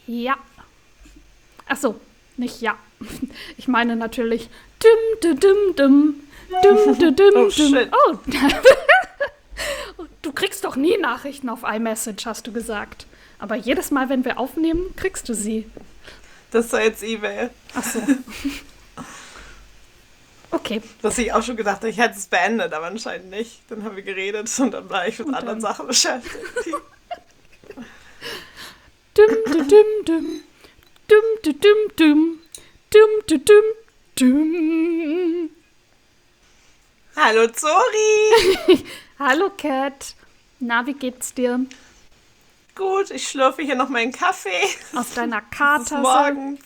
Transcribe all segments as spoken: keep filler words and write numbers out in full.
Ja. Ach so, nicht ja. Ich meine natürlich dum, dum, dum, dum, dum, dum, dum, Oh, dum. shit. Oh. Du kriegst doch nie Nachrichten auf iMessage, hast du gesagt. Aber jedes Mal, wenn wir aufnehmen, kriegst du sie. Das war jetzt E-Mail. Ach so. Okay. Was ich auch schon gedacht habe, ich hätte es beendet, aber anscheinend nicht. Dann haben wir geredet und dann war ich mit Und anderen dann- Sachen beschäftigt. Dum, dum, dum, dum. Dum, dum, dum, dum. Dum, dum, dum, dum. Hallo Zori! Hallo Cat. Na, wie geht's dir? Gut, ich schlürfe hier noch meinen Kaffee. Aus deiner Es ist Kartasse? morgens.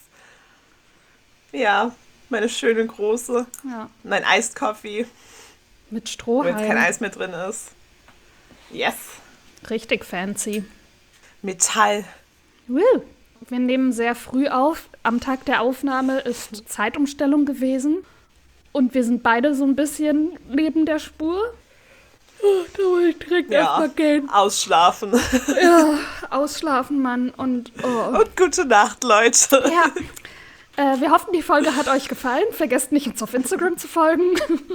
Ja, meine schöne große. Ja, Mein Iced Coffee, mit wo jetzt Strohhalm. kein Eis mehr drin ist. Yes. Richtig fancy. Metall. Woo. Wir nehmen sehr früh auf. Am Tag der Aufnahme ist Zeitumstellung gewesen. Und wir sind beide so ein bisschen neben der Spur. Oh, da will ich direkt Ja, erstmal gehen. ausschlafen. Ja, ausschlafen, Mann. Und oh. Und gute Nacht, Leute. Ja. Äh, wir hoffen, die Folge hat euch gefallen. Vergesst nicht, uns auf Instagram zu folgen.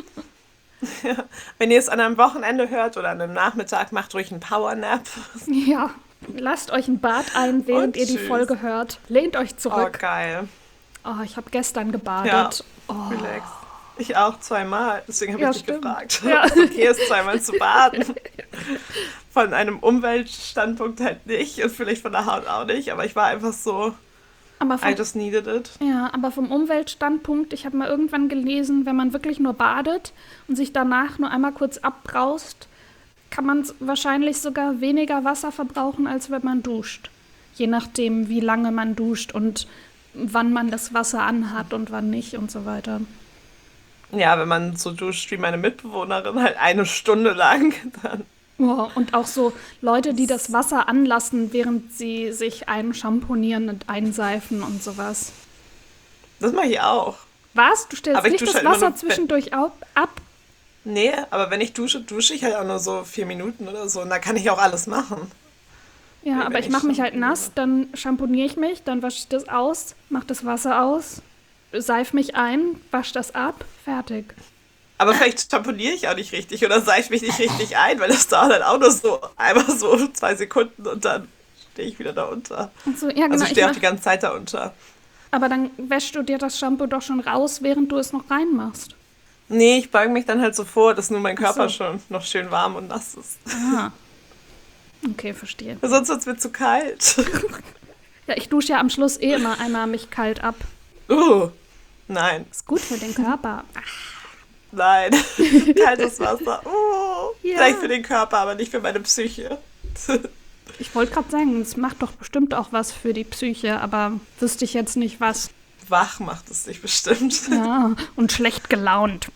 Wenn ihr es an einem Wochenende hört oder an einem Nachmittag, macht ruhig einen Powernap. Ja. Lasst euch ein Bad ein, während Und ihr die tschüss. Folge hört. Lehnt euch Oh, zurück. geil. Oh, ich habe gestern Ja, gebadet. Oh. relax. Ich auch zweimal, deswegen habe Ja, ich dich stimmt. gefragt, Ja. ob es okay ist, zweimal zu baden. Von einem Umweltstandpunkt halt nicht und vielleicht von der Haut auch nicht, aber ich war einfach so, Aber I vom, just needed it. ja, aber vom Umweltstandpunkt, ich habe mal irgendwann gelesen, wenn man wirklich nur badet und sich danach nur einmal kurz abbraust, kann man wahrscheinlich sogar weniger Wasser verbrauchen, als wenn man duscht. Je nachdem, wie lange man duscht und wann man das Wasser anhat und wann nicht und so weiter. Ja, wenn man so duscht wie meine Mitbewohnerin, halt eine Stunde lang, dann Ja, und auch so Leute, die das Wasser anlassen, während sie sich einschamponieren und einseifen und sowas. das mache ich auch. Was? Du stellst Aber ich nicht dusche das halt immer Wasser nur- zwischendurch au- ab? Nee, aber wenn ich dusche, dusche ich halt auch nur so vier Minuten oder so und da kann ich auch alles machen. Ja, Nee, aber wenn ich ich mache mich halt schamponiere. nass, dann schamponiere ich mich, dann wasche ich das aus, mache das Wasser aus, seif mich ein, wasche das ab, fertig. Aber vielleicht schamponiere ich auch nicht richtig oder seife mich nicht richtig ein, weil das dauert dann auch nur so einmal so zwei Sekunden und dann stehe ich wieder da unter. Und so, ja, genau, Also ich ich stehe auch mach, die ganze Zeit da unter. aber dann wäschst du dir das Shampoo doch schon raus, während du es noch reinmachst. Nee, ich beuge mich dann halt so vor, dass nur mein Körper Ach so. schon noch schön warm und nass ist. Ah. Okay, verstehe. Weil sonst wird es mir zu kalt. Ja, ich dusche ja am Schluss eh immer einmal mich kalt ab. Uh, nein, Ist gut für den Körper. nein. Kaltes Wasser. Uh, Ja. Vielleicht für den Körper, aber nicht für meine Psyche. Ich wollte gerade sagen, es macht doch bestimmt auch was für die Psyche, aber wüsste ich jetzt nicht was. Wach macht es dich bestimmt. Ja, und schlecht gelaunt.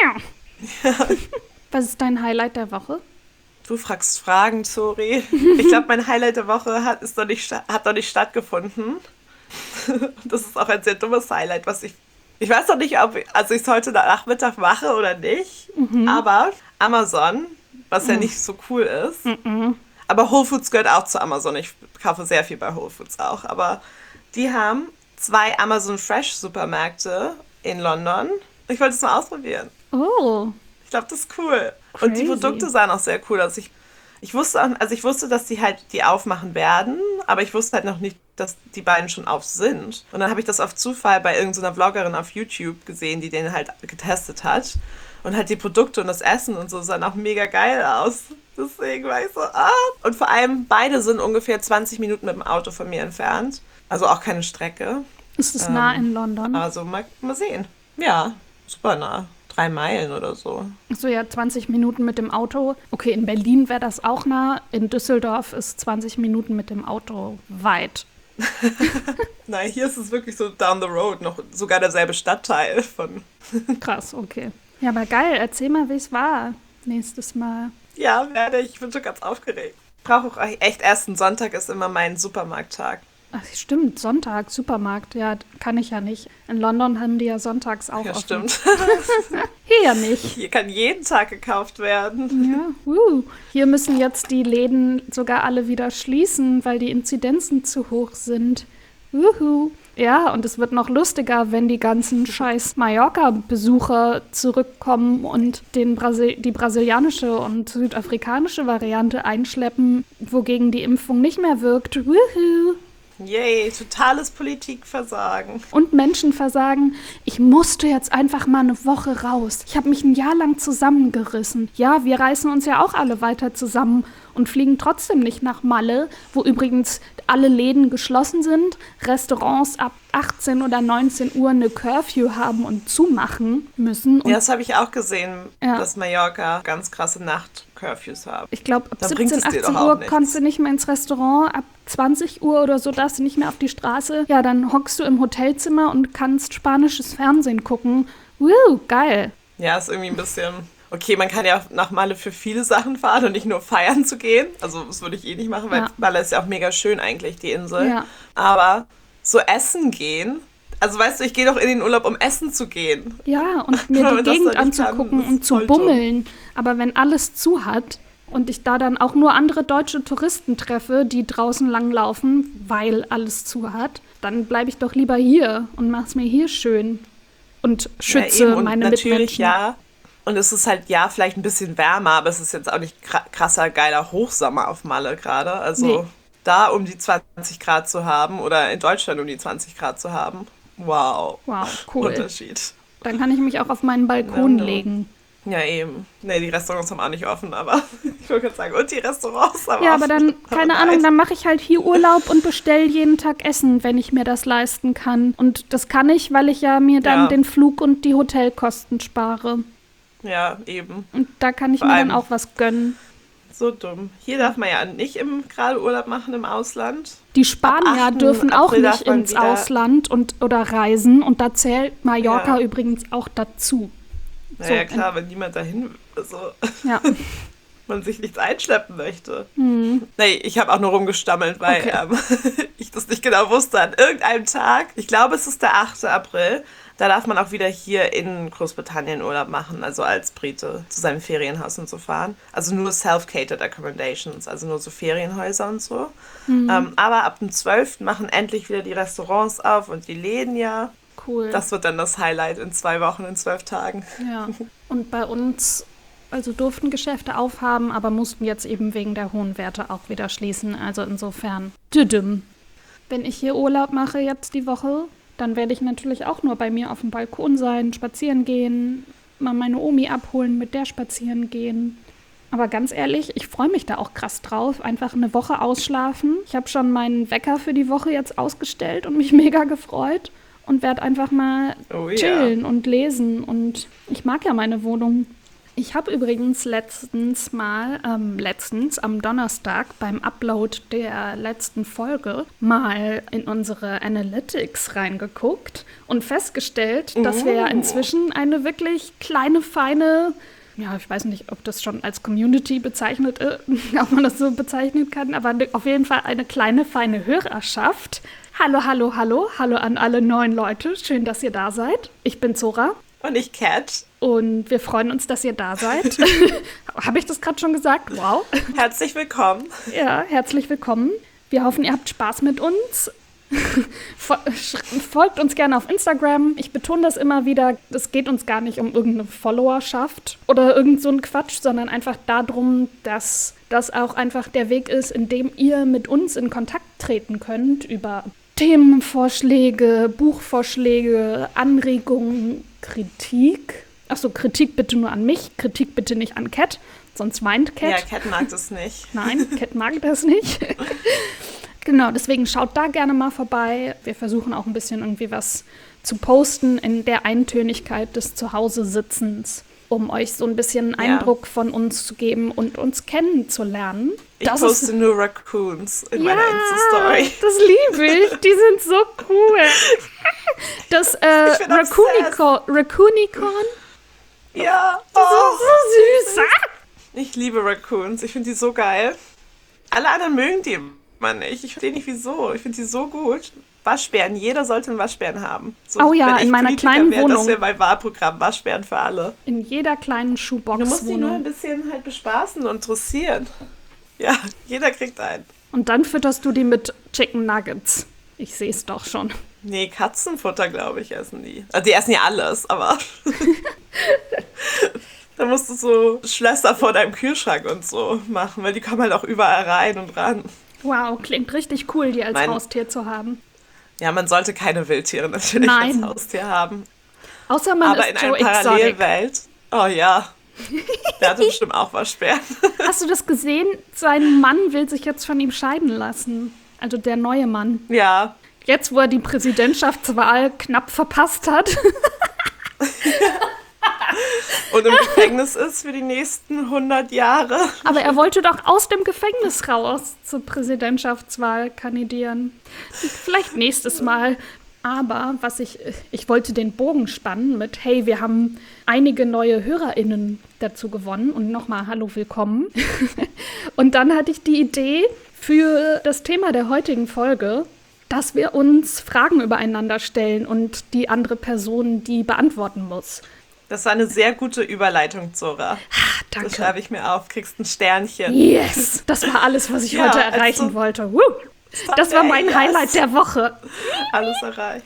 Was ist dein Highlight der Woche? Du fragst Fragen, Zori. Ich glaube, mein Highlight der Woche hat, ist noch nicht, sta- hat noch nicht stattgefunden. Das ist auch ein sehr dummes Highlight, was ich. Ich weiß noch nicht, ob also ich es heute Nachmittag mache oder nicht. Aber Amazon, was ja nicht so cool ist. Aber Whole Foods gehört auch zu Amazon. Ich kaufe sehr viel bei Whole Foods auch. Aber die haben zwei Amazon Fresh Supermärkte in London. Ich wollte es mal ausprobieren. Oh, Ich glaube, das ist cool. Und die Crazy. Produkte sahen auch sehr cool aus. Ich, ich wusste auch, also ich wusste, dass die halt die aufmachen werden, aber ich wusste halt noch nicht, dass die beiden schon auf sind. Und dann habe ich das auf Zufall bei irgendeiner Vloggerin auf YouTube gesehen, die den halt getestet hat. Und halt die Produkte und das Essen und so sahen auch mega geil aus. Deswegen war ich so, ah. Und vor allem, beide sind ungefähr zwanzig Minuten mit dem Auto von mir entfernt. Also auch keine Strecke. ist es nah Ähm, in London? Also mal, mal sehen. Ja, super nah. Drei Meilen oder so. So ja, zwanzig Minuten mit dem Auto. Okay, in Berlin wäre das auch nah. In Düsseldorf ist zwanzig Minuten mit dem Auto weit. Nein, hier ist es wirklich so down the road, noch sogar derselbe Stadtteil von. Krass, okay. Ja, aber geil. Erzähl mal, wie es war nächstes Mal. Ja, werde ich. Ich bin schon ganz aufgeregt. Ich brauche auch echt erst einen Sonntag, ist immer mein Supermarkttag. Ach, stimmt, Sonntag, Supermarkt. Ja, kann ich ja nicht. In London haben die ja sonntags auch Ja, offen. stimmt. Hier ja nicht. Hier kann jeden Tag gekauft werden. Ja, wuh. Hier müssen jetzt die Läden sogar alle wieder schließen, weil die Inzidenzen zu hoch sind. Wuhu. Ja, und es wird noch lustiger, wenn die ganzen scheiß Mallorca-Besucher zurückkommen und den Brasil- die brasilianische und südafrikanische Variante einschleppen, wogegen die Impfung nicht mehr wirkt. Wuhu. Yay, totales Politikversagen. Und Menschenversagen. Ich musste jetzt einfach mal eine Woche raus. Ich habe mich ein Jahr lang zusammengerissen. Ja, wir reißen uns ja auch alle weiter zusammen und fliegen trotzdem nicht nach Malle, wo übrigens alle Läden geschlossen sind, Restaurants ab achtzehn oder neunzehn Uhr eine Curfew haben und zumachen müssen. Und ja, das habe ich auch gesehen, ja. dass Mallorca ganz krasse Nacht-Curfews haben. Ich glaube, ab Dann siebzehn, bringt es dir achtzehn doch auch Uhr nichts. konntest du nicht mehr ins Restaurant, ab zwanzig Uhr oder so darfst du nicht mehr auf die Straße. Ja, dann hockst du im Hotelzimmer und kannst spanisches Fernsehen gucken. Woo, geil. Ja, ist irgendwie ein bisschen... Okay, man kann ja auch nach Malle für viele Sachen fahren und nicht nur feiern zu gehen. Also das würde ich eh nicht machen, weil Ja. Malle ist ja auch mega schön eigentlich, die Insel. Ja. Aber so essen gehen... Also weißt du, ich gehe doch in den Urlaub, um essen zu gehen. Ja, und mir Wenn die man das Gegend dann nicht kann, anzugucken das ist und zu voll dumm. bummeln. Aber wenn alles zu hat und ich da dann auch nur andere deutsche Touristen treffe, die draußen langlaufen, weil alles zu hat, dann bleibe ich doch lieber hier und mach's mir hier schön und schütze ja, eben. Und meine natürlich, Mitmenschen. ja. Und es ist halt, ja, vielleicht ein bisschen wärmer, aber es ist jetzt auch nicht krasser, geiler Hochsommer auf Malle gerade. Also Nee. da um die zwanzig Grad zu haben oder in Deutschland um die zwanzig Grad zu haben. Wow. Wow, cool. Unterschied. Dann kann ich mich auch auf meinen Balkon Ja, ja. legen. Ja, eben. Nee, die Restaurants haben auch nicht offen, aber ich wollte gerade sagen, und die Restaurants haben Ja, offen. aber dann, keine nein. Ahnung, dann mache ich halt hier Urlaub und bestelle jeden Tag Essen, wenn ich mir das leisten kann. Und das kann ich, weil ich ja mir dann Ja. den Flug und die Hotelkosten spare. Ja, eben. Und da kann ich Vor mir allem- dann auch was gönnen. So dumm. Hier darf man ja nicht im gerade Urlaub machen im Ausland. Die Spanier achten dürfen auch April darf nicht man ins wieder- Ausland und, oder reisen. Und da zählt Mallorca Ja. übrigens auch dazu. Naja, So, klar, wenn niemand dahin, also Ja. man sich nichts einschleppen möchte. Hm. Nee, ich habe auch nur rumgestammelt, weil Okay. ähm, ich das nicht genau wusste. An irgendeinem Tag, ich glaube, es ist der achte April, da darf man auch wieder hier in Großbritannien Urlaub machen, also als Brite zu seinem Ferienhaus und so fahren. Also nur self-catered accommodations, also nur so Ferienhäuser und so. Ähm, aber ab dem zwölften machen endlich wieder die Restaurants auf und die Läden ja. Cool. Das wird dann das Highlight in zwei Wochen, in zwölf Tagen. Ja. Und bei uns, also durften Geschäfte aufhaben, aber mussten jetzt eben wegen der hohen Werte auch wieder schließen. Also insofern, düdüm. Wenn ich hier Urlaub mache jetzt die Woche, dann werde ich natürlich auch nur bei mir auf dem Balkon sein, spazieren gehen, mal meine Omi abholen, mit der spazieren gehen. Aber ganz ehrlich, ich freue mich da auch krass drauf. Einfach eine Woche ausschlafen. Ich habe schon meinen Wecker für die Woche jetzt ausgestellt und mich mega gefreut. Und werde einfach mal Oh ja. chillen und lesen. Und ich mag ja meine Wohnung. Ich habe übrigens letztens mal, ähm, letztens am Donnerstag beim Upload der letzten Folge mal in unsere Analytics reingeguckt und festgestellt, dass wir ja Oh. inzwischen eine wirklich kleine, feine, ja, ich weiß nicht, ob das schon als Community bezeichnet ist, ob man das so bezeichnen kann, aber ne- auf jeden Fall eine kleine, feine Hörerschaft. Hallo, hallo, hallo, hallo an alle neuen Leute. Schön, dass ihr da seid. Ich bin Zora. Und ich Cat. Und wir freuen uns, dass ihr da seid. Habe ich das gerade schon gesagt? Wow. Herzlich willkommen. Ja, herzlich willkommen. Wir hoffen, ihr habt Spaß mit uns. Fol- Folgt uns gerne auf Instagram. Ich betone das immer wieder. Es geht uns gar nicht um irgendeine Followerschaft oder irgend so ein Quatsch, sondern einfach darum, dass das auch einfach der Weg ist, in dem ihr mit uns in Kontakt treten könnt über Themenvorschläge, Buchvorschläge, Anregungen, Kritik. Achso, Kritik bitte nur an mich, Kritik bitte nicht an Cat, sonst weint Cat. Ja, Cat mag das nicht. Nein, Cat mag das nicht. Genau, deswegen schaut da gerne mal vorbei. Wir versuchen auch ein bisschen irgendwie was zu posten in der Eintönigkeit des Zuhause-Sitzens, um euch so ein bisschen einen Ja. Eindruck von uns zu geben und uns kennenzulernen. Ich Das poste ist, nur Raccoons in ja, meiner Insta-Story. das liebe ich. Die sind so cool. Das äh, Ich bin Raccoonicorn, Raccoonicorn, Ja. so, Oh, so süß. Ah! ich liebe Raccoons. Ich finde die so geil. Alle anderen mögen die immer nicht. Ich verstehe nicht, wieso. Ich finde die so gut. Waschbären. Jeder sollte einen Waschbären haben. So, Oh ja, wenn ich in meiner Politiker kleinen wäre, Wohnung. Das wäre mein Wahlprogramm. Waschbären für alle. In jeder kleinen Du musst die nur ein Schuhbox-Wohnung. bisschen halt bespaßen und dressieren. Ja, jeder kriegt einen. Und dann fütterst du die mit Chicken Nuggets. Ich sehe es doch schon. Nee, Katzenfutter, glaube ich, essen die. Also die essen ja alles, aber da musst du so Schlösser vor deinem Kühlschrank und so machen, weil die kommen halt auch überall rein und ran. Wow, klingt richtig cool, die als Mein- Haustier zu haben. Ja, man sollte keine Wildtiere natürlich Nein. als Haustier haben. Außer man Aber in ist einer Joe Exotic. Parallelwelt, oh ja, der hatte bestimmt auch Waschbären. Hast du das gesehen? Sein Mann will sich jetzt von ihm scheiden lassen. Also der neue Mann. Ja, Jetzt, wo er die Präsidentschaftswahl knapp verpasst hat. und im Gefängnis ist für die nächsten hundert Jahre. Aber er wollte doch aus dem Gefängnis raus zur Präsidentschaftswahl kandidieren. Vielleicht nächstes Mal. Aber was ich, ich wollte den Bogen spannen mit, hey, wir haben einige neue HörerInnen dazu gewonnen und nochmal hallo, willkommen. Und dann hatte ich die Idee für das Thema der heutigen Folge, dass wir uns Fragen übereinander stellen und die andere Person die beantworten muss. Das war eine sehr gute Überleitung, Zora. Ah, Das danke. schreibe ich mir auf, kriegst ein Sternchen. Yes! Das war alles, was ich Ja, heute erreichen also- wollte. Woo. Das war mein Yes. Highlight der Woche. Alles erreicht.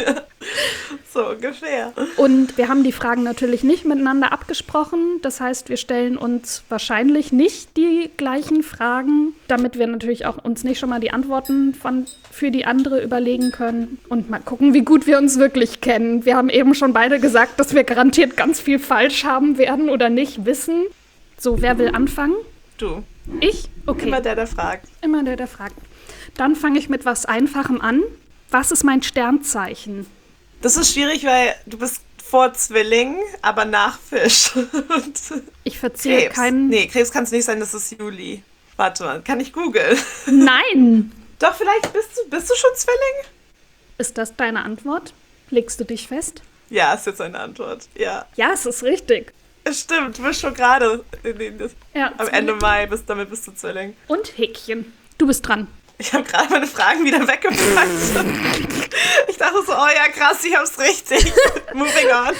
So ungefähr. Und wir haben die Fragen natürlich nicht miteinander abgesprochen. Das heißt, wir stellen uns wahrscheinlich nicht die gleichen Fragen, damit wir natürlich auch uns nicht schon mal die Antworten von, für die andere überlegen können. Und mal gucken, wie gut wir uns wirklich kennen. Wir haben eben schon beide gesagt, dass wir garantiert ganz viel falsch haben werden oder nicht wissen. So, wer will anfangen? Du, Ich? Okay. immer der, der fragt. Immer der, der fragt. Dann fange ich mit was Einfachem an. Was ist mein Sternzeichen? Das ist schwierig, weil du bist vor Zwilling, aber nach Fisch. Und Ich verziehe Krebs. keinen... Nee, Krebs kann es nicht sein, das ist Juli. Warte mal, kann ich googeln? Nein! Doch, vielleicht bist du, bist du schon Zwilling? Ist das deine Antwort? Legst du dich fest? Ja, ist jetzt eine Antwort. Ja, Ja, es ist richtig. es stimmt, du bist schon gerade in den, Ja, am Ende Mai, bist, damit bist du Zwilling. Und Häkchen. Du bist dran. Ich habe gerade meine Fragen wieder weggepackt. Ich dachte so, oh ja, krass, ich hab's richtig. Moving on.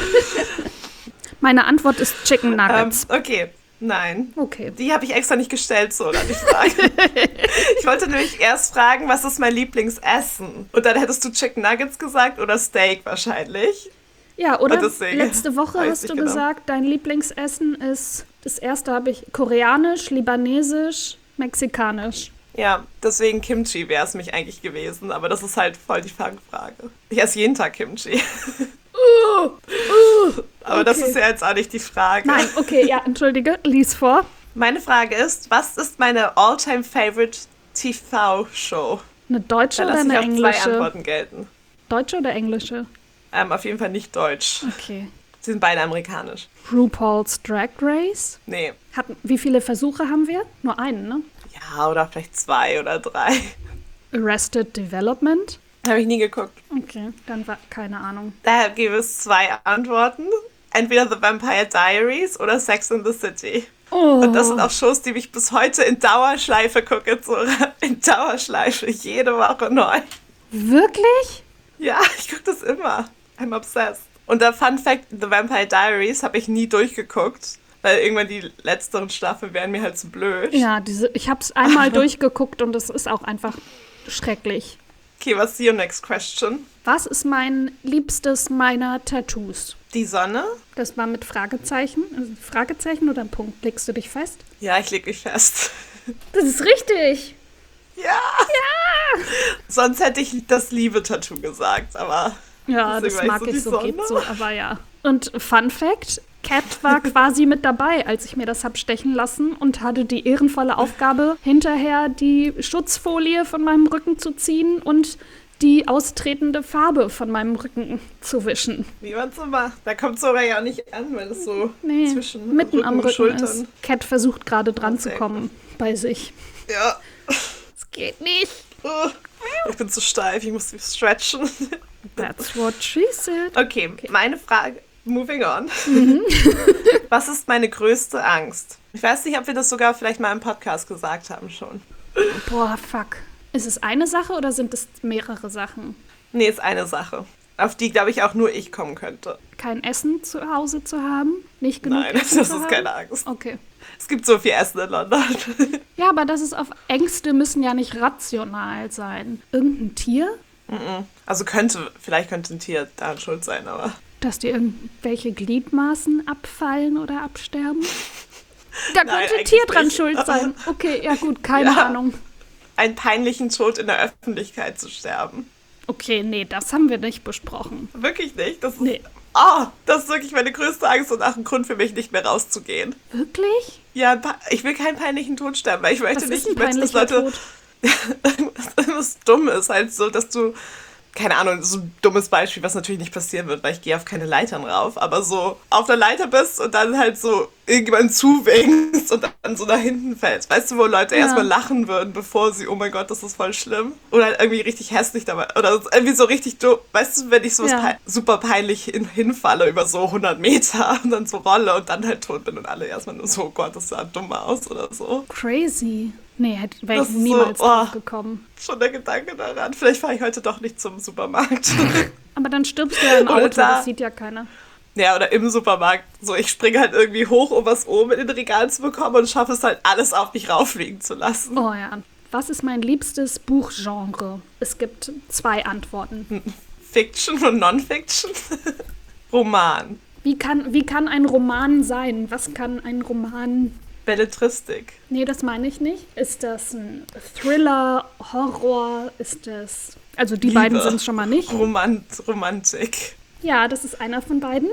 Meine Antwort ist Chicken Ähm, Nuggets. okay, nein. Okay. Die habe ich extra nicht gestellt, so, die Frage. Ich wollte nämlich erst fragen, was ist mein Lieblingsessen? Und dann hättest du Chicken Nuggets gesagt oder Steak wahrscheinlich. Ja, oder Und deswegen letzte Woche weiß hast ich du genau. gesagt, dein Lieblingsessen ist, das erste habe ich koreanisch, libanesisch, mexikanisch. Ja, deswegen Kimchi wäre es mich eigentlich gewesen, aber das ist halt voll die Fangfrage. Ich esse jeden Tag Kimchi. Aber das okay. ist ja jetzt auch nicht die Frage. Nein, okay, ja, entschuldige, lies vor. Meine Frage ist, was ist meine all-time-favorite T V-Show? Eine deutsche Da oder lasse eine ich auf zwei englische? Antworten gelten. Deutsche oder englische? Ähm, auf jeden Fall nicht deutsch. Okay. Sie sind beide amerikanisch. RuPaul's Drag Race? Nee. Hatten, wie viele Versuche haben wir? Nur einen, ne? Ja, oder vielleicht zwei oder drei. Arrested Development? Habe ich nie geguckt. Okay, dann war keine Ahnung. Daher gäbe es zwei Antworten. Entweder The Vampire Diaries oder Sex and the City. Oh. Und das sind auch Shows, die ich bis heute in Dauerschleife gucke. So in Dauerschleife, jede Woche neu. Wirklich? Ja, ich gucke das immer. I'm obsessed. Und der Fun Fact, The Vampire Diaries habe ich nie durchgeguckt, weil irgendwann die letzteren Staffeln wären mir halt zu blöd. Ja, diese, ich habe es einmal durchgeguckt und es ist auch einfach schrecklich. Okay, what's your next question? Was ist mein liebstes meiner Tattoos? Die Sonne? Das war mit Fragezeichen. Also Fragezeichen oder ein Punkt? Legst du dich fest? Ja, ich leg mich fest. Das ist richtig. Ja! Ja! Sonst hätte ich das Liebe-Tattoo gesagt, aber... Ja, das Deswegen war mag ich ich so so, die geht Sonne. so, aber ja. Und Fun Fact, Cat war quasi mit dabei, als ich mir das hab stechen lassen und hatte die ehrenvolle Aufgabe, hinterher die Schutzfolie von meinem Rücken zu ziehen und die austretende Farbe von meinem Rücken zu wischen. Wie man so macht. Da kommt es aber ja auch nicht an, weil es so Nee, zwischen mitten Rücken am und Rücken Schultern... ist. Cat versucht gerade dran zu Sehr kommen bei sich. Ja. Es geht nicht. Oh, ich bin zu steif, ich muss mich stretchen. That's what she said. Okay, meine Frage, moving on. Mhm. Was ist meine größte Angst? Ich weiß nicht, ob wir das sogar vielleicht mal im Podcast gesagt haben schon. Boah, fuck. Ist es eine Sache oder sind es mehrere Sachen? Nee, ist eine Sache, auf die, glaube ich, auch nur ich kommen könnte. Kein Essen zu Hause zu haben? Nicht genug Nein, Essen das zu ist haben? keine Angst. Okay. Es gibt so viel Essen in London. Ja, aber das ist auf Ängste müssen ja nicht rational sein. Irgendein Tier? Mm-mm. Also könnte, vielleicht könnte ein Tier daran schuld sein, aber... Dass dir irgendwelche Gliedmaßen abfallen oder absterben? Da Nein, könnte ein Tier eigentlich dran nicht. schuld sein. Okay, ja gut, keine Ja. Ahnung. Einen peinlichen Tod in der Öffentlichkeit zu sterben. Okay, nee, das haben wir nicht besprochen. Wirklich nicht. Das ist, Nee. oh, das ist wirklich meine größte Angst und auch ein Grund für mich, nicht mehr rauszugehen. Wirklich? Ja, ein pa- ich will keinen peinlichen Tod sterben, weil ich möchte Was nicht, ist ein ich möchte, dass peinlicher Leute... Tod? irgendwas Dummes, halt so, dass du... Keine Ahnung, so ein dummes Beispiel, was natürlich nicht passieren wird, weil ich gehe auf keine Leitern rauf, aber so auf der Leiter bist und dann halt so irgendjemanden zuwinkst und dann so nach hinten fällst. Weißt du, wo Leute Ja. erstmal lachen würden, bevor sie, oh mein Gott, das ist voll schlimm. Oder halt irgendwie richtig hässlich dabei. Oder irgendwie so richtig dumm. Weißt du, wenn ich sowas Ja. pei- super peinlich hin hinfalle über so hundert Meter und dann so rolle und dann halt tot bin und alle erstmal nur so, oh Gott, das sah dumm aus oder so. Crazy. Nee, wäre Das ich ist niemals so, oh. drauf gekommen. Schon der Gedanke daran. Vielleicht fahre ich heute doch nicht zum Supermarkt. Aber dann stirbst du ja im Oder Auto, da- das sieht ja keiner. Ja, oder im Supermarkt. So, ich springe halt irgendwie hoch, um was oben in den Regalen zu bekommen und schaffe es halt, alles auf mich rauffliegen zu lassen. Oh ja. Was ist mein liebstes Buchgenre? Es gibt zwei Antworten. Fiction und Non-Fiction? Roman. Wie kann, wie kann ein Roman sein? Was kann ein Roman... Belletristik. Nee, das meine ich nicht. Ist das ein Thriller, Horror? Ist das... Also die Liebe. beiden sind es schon mal nicht. Romant Romantik. Ja, das ist einer von beiden.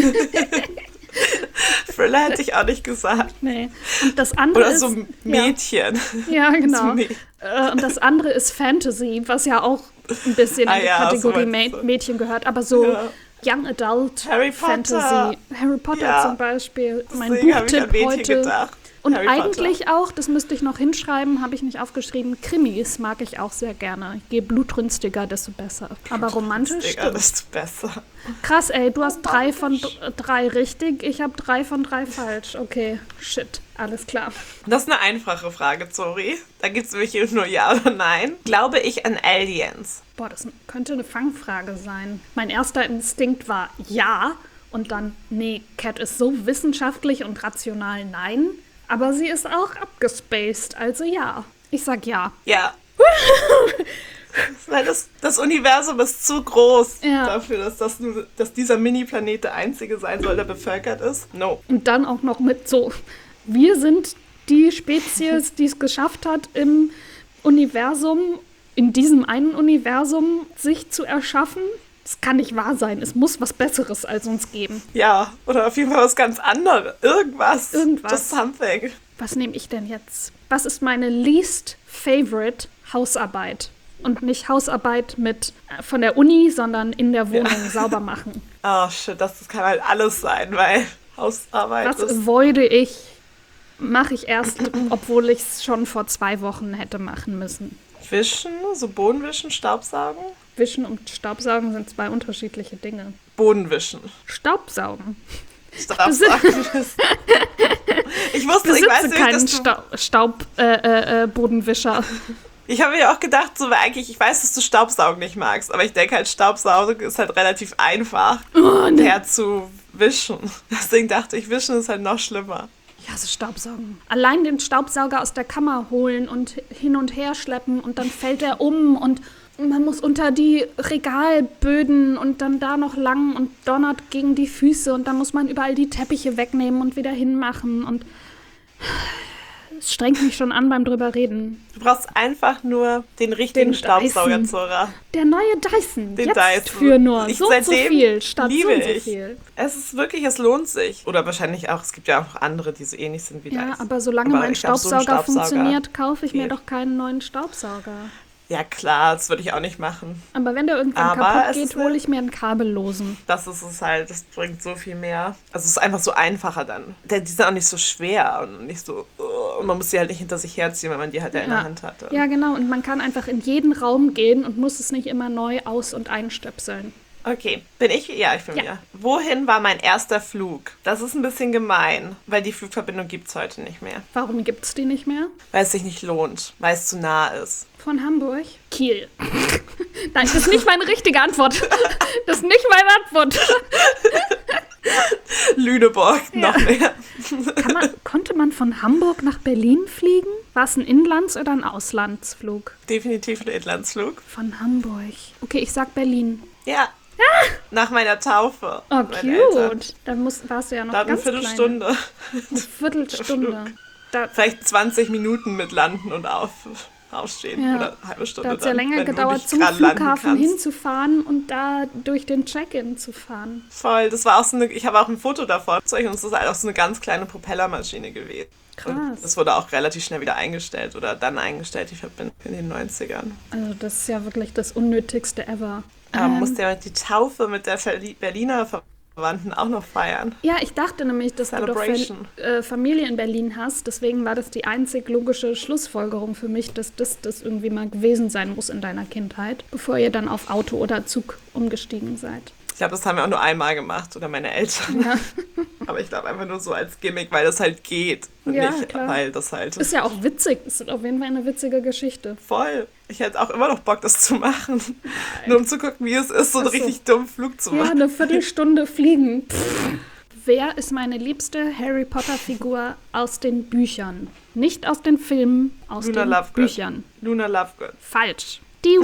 Thriller hätte ich auch nicht gesagt. Nee. Und das andere Oder ist... so Mädchen. Ja, ja genau. So Mä- Äh, Und das andere ist Fantasy, was ja auch ein bisschen Ah in die ja, Kategorie so meinst Mä- du. Mädchen gehört. Aber so Ja. Young Adult Harry Potter. Fantasy. Harry Potter Ja. zum Beispiel. Mein Deswegen habe ich an Buchtipp Mädchen heute. gedacht. Und Harry Potter. eigentlich auch, das müsste ich noch hinschreiben, habe ich nicht aufgeschrieben, Krimis mag ich auch sehr gerne. Je blutrünstiger, desto besser. Aber romantisch Digga, stimmt. desto besser. Krass, ey, du hast drei von d- drei richtig, ich habe drei von drei falsch. Okay, shit, alles klar. Das ist eine einfache Frage, Zori. Da gibt es nämlich nur Ja oder Nein. Glaube ich an Aliens? Boah, das könnte eine Fangfrage sein. Mein erster Instinkt war ja und dann, nee, Cat ist so wissenschaftlich und rational, nein. Aber sie ist auch abgespaced, also ja. Ich sag ja. Ja. Weil das, das Universum ist zu groß Ja. dafür, dass, das nur, dass dieser Mini-Planet der einzige sein soll, der bevölkert ist. No. Und dann auch noch mit so, wir sind die Spezies, die es geschafft hat, im Universum, in diesem einen Universum, sich zu erschaffen. Das kann nicht wahr sein. Es muss was Besseres als uns geben. Ja, oder auf jeden Fall was ganz anderes. Irgendwas. Irgendwas. Just something. Was nehme ich denn jetzt? Was ist meine least favorite Hausarbeit? Und nicht Hausarbeit mit äh, von der Uni, sondern in der Wohnung sauber machen. Oh shit, das, das kann halt alles sein, weil Hausarbeit Was ist... avoide ich, mache ich erst, obwohl ich es schon vor zwei Wochen hätte machen müssen. Wischen, so Bodenwischen, Staubsaugen? Wischen und Staubsaugen sind zwei unterschiedliche Dinge. Bodenwischen. Staubsaugen. Staubsaugen. Ich wusste, ich weiß Besitze nicht, keinen dass du... Stau Staub, äh, äh, äh, Bodenwischer. Ich habe mir auch gedacht, so, weil eigentlich, ich weiß, dass du Staubsaugen nicht magst, aber ich denke halt, Staubsaugen ist halt relativ einfach, Oh, nee. her zu wischen. Deswegen dachte ich, wischen ist halt noch schlimmer. Ich hasse Staubsaugen. Allein den Staubsauger aus der Kammer holen und hin und her schleppen und dann fällt er um und man muss unter die Regalböden und dann da noch lang und donnert gegen die Füße und dann muss man überall die Teppiche wegnehmen und wieder hinmachen und es strengt mich schon an beim drüber reden. Du brauchst einfach nur den richtigen Den Staubsauger, Dyson. Zora. Der neue Dyson, Den jetzt Dyson. für nur Ich so und so seitdem viel statt so liebe und so ich. viel. Es ist wirklich, es lohnt sich. Oder wahrscheinlich auch, es gibt ja auch andere, die so ähnlich sind wie Ja, Dyson. aber solange Aber mein ich glaub, so ein Staubsauger, Staubsauger funktioniert, kaufe ich mir geht. doch keinen neuen Staubsauger. Ja klar, das würde ich auch nicht machen. Aber wenn der irgendwann Aber kaputt es geht, ist eine- hole ich mir einen kabellosen. Das ist es halt, das bringt so viel mehr. Also es ist einfach so einfacher dann. Die sind auch nicht so schwer und nicht so, uh, und man muss die halt nicht hinter sich herziehen, wenn man die halt ja in der Hand hatte. Ja, genau. Und man kann einfach in jeden Raum gehen und muss es nicht immer neu aus- und einstöpseln. Okay, bin ich? Ja, ich bin Ja. ja. Wohin war mein erster Flug? Das ist ein bisschen gemein, weil die Flugverbindung gibt es heute nicht mehr. Warum gibt es die nicht mehr? Weil es sich nicht lohnt, weil es zu nah ist. Von Hamburg? Kiel. Nein, das ist nicht meine richtige Antwort. Das ist nicht meine Antwort. Lüneburg, Ja. noch mehr. Kann man, konnte man von Hamburg nach Berlin fliegen? War es ein Inlands- oder ein Auslandsflug? Definitiv ein Inlandsflug. Von Hamburg. Okay, ich sag Berlin. Ja. Nach meiner Taufe. Oh, mit meinen Eltern. cute. Dann musst, warst du ja noch Da eine ganz Viertelstunde. kleine. Eine Viertelstunde. Da, Vielleicht zwanzig Minuten mit Landen und auf, Aufstehen. Ja. Oder eine halbe Stunde. da hat es ja dann, länger wenn du gedauert, nicht zum gerade landen Flughafen kannst. hinzufahren und da durch den Check-in zu fahren. Voll. Das war auch so eine, ich habe auch ein Foto davon. Und es ist halt auch so eine ganz kleine Propellermaschine gewesen. Krass. Und das wurde auch relativ schnell wieder eingestellt oder dann eingestellt, die Verbindung in den neunzigern. Also das ist ja wirklich das Unnötigste ever. Aber Ähm, musste ja die Taufe mit der Verli- Berliner Verwandten auch noch feiern. Ja, ich dachte nämlich, dass du doch Celebration. Fa- äh, Familie in Berlin hast. Deswegen war das die einzig logische Schlussfolgerung für mich, dass das, das irgendwie mal gewesen sein muss in deiner Kindheit, bevor ihr dann auf Auto oder Zug umgestiegen seid. Ich glaube, das haben wir auch nur einmal gemacht oder meine Eltern. Ja. Aber ich glaube einfach nur so als Gimmick, weil das halt geht. Und Ja, nicht, klar. weil das halt Ist ja auch witzig. Ist auf jeden Fall eine witzige Geschichte. voll. Ich hätte auch immer noch Bock, das zu machen. Nur um zu gucken, wie es ist, so einen Ach so. richtig dummen Flug zu Ja, machen. eine Viertelstunde fliegen. Pff. Wer ist meine liebste Harry Potter-Figur aus den Büchern? Nicht aus den Filmen, aus Luna den Lovegood. Büchern. Luna Lovegood. Falsch. Die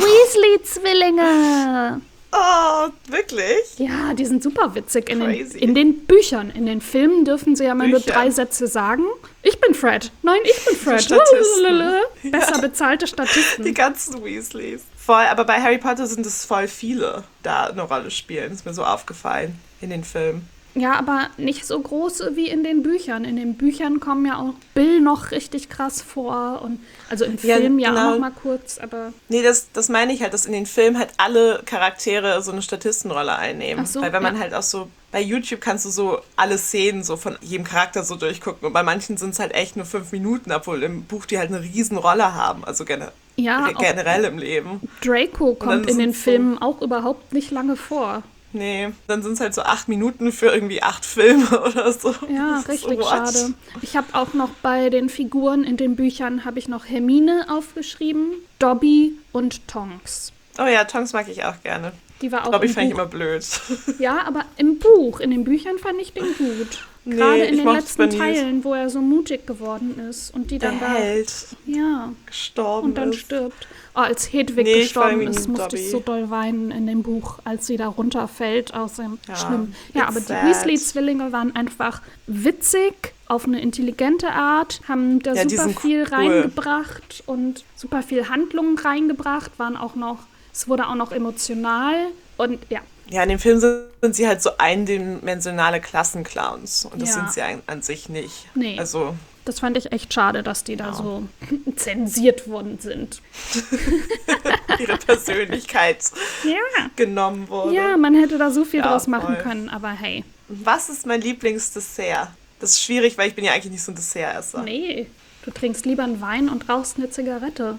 Weasley-Zwillinge. Oh, wirklich? Ja, die sind super witzig in den, Crazy. in den Büchern. In den Filmen dürfen sie ja mal nur Bücher. drei Sätze sagen. Ich bin Fred. Nein, ich bin Fred. Statisten. Lalalala. Besser bezahlte Statisten. Die ganzen Weasleys. Voll, aber bei Harry Potter sind es voll viele, da eine Rolle spielen. Ist mir so aufgefallen in den Filmen. Ja, aber nicht so große wie in den Büchern. In den Büchern kommen ja auch Bill noch richtig krass vor. Und, also im Ja, Film ja, genau. auch noch mal kurz, aber Nee, das, das meine ich halt, dass in den Filmen halt alle Charaktere so eine Statistenrolle einnehmen. Ach so, Weil wenn man ja. halt auch so, bei YouTube kannst du so alle Szenen so von jedem Charakter so durchgucken. Und bei manchen sind es halt echt nur fünf Minuten, obwohl im Buch die halt eine riesen Rolle haben. Also gene ja, auch generell im Leben. Draco dann kommt in den sind's so- Filmen auch überhaupt nicht lange vor. Nee, dann sind es halt so acht Minuten für irgendwie acht Filme oder so. Ja, Das ist richtig so, what? schade. Ich habe auch noch bei den Figuren in den Büchern habe ich noch Hermine aufgeschrieben, Dobby und Tonks. Oh ja, Tonks mag ich auch gerne. Die war auch Glaube ich, im fand ich Buch. immer blöd. Ja, aber im Buch, in den Büchern fand ich den gut. Nee, Gerade in ich den mochte letzten Benny. Teilen, wo er so mutig geworden ist und die Der dann da Held ja gestorben und dann ist. stirbt. Oh, als Hedwig Nee, ich gestorben war ist, irgendwie musste ich Dobby. so doll weinen in dem Buch, als sie da runterfällt aus dem Ja, Schlimm. Ja, it's aber die sad. Weasley-Zwillinge waren einfach witzig, auf eine intelligente Art, haben da Ja, die super sind viel cool. reingebracht und super viel Handlungen reingebracht, waren auch noch, es wurde auch noch emotional und ja, Ja, in dem Film sind, sind sie halt so eindimensionale Klassenclowns. Und das Ja. sind sie an, an sich nicht. Nee. Also, das fand ich echt schade, dass die da Ja. so zensiert worden sind. ihre Persönlichkeit Ja. genommen wurde. Ja, man hätte da so viel Ja, draus machen voll. können, aber hey. Was ist mein Lieblingsdessert? Das ist schwierig, weil ich bin ja eigentlich nicht so ein Dessertesser. Nee, du trinkst lieber einen Wein und rauchst eine Zigarette.